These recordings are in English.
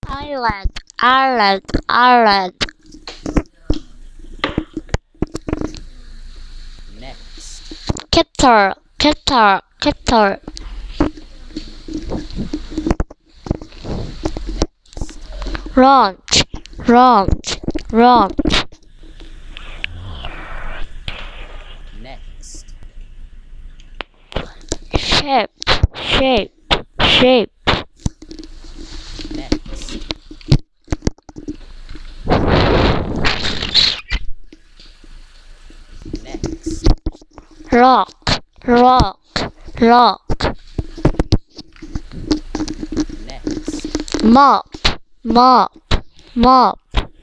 Island, island, island. Next. Guitar, guitar, guitar. Launch, launch, launch. Next. Shape, shape, shape. Next. Next. Rock, rock, rock. Next. Mop, mop, mop.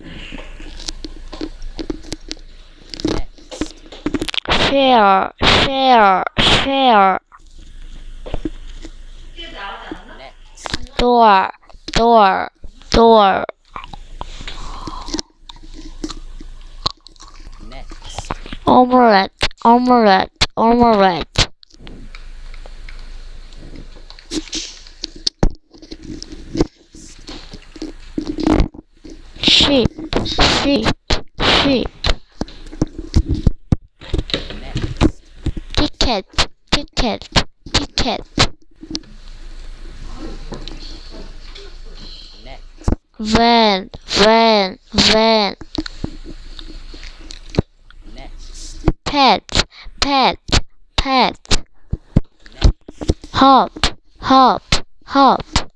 Next. Share, share, share. Next. Door, door, door. Next. Omelette, omelette, omelette. Sheep, sheep, sheep. Next. Ticket, ticket, ticket. Next. Van, van, van. Next. Pet, pet, pet. Next. Hop, hop, hop.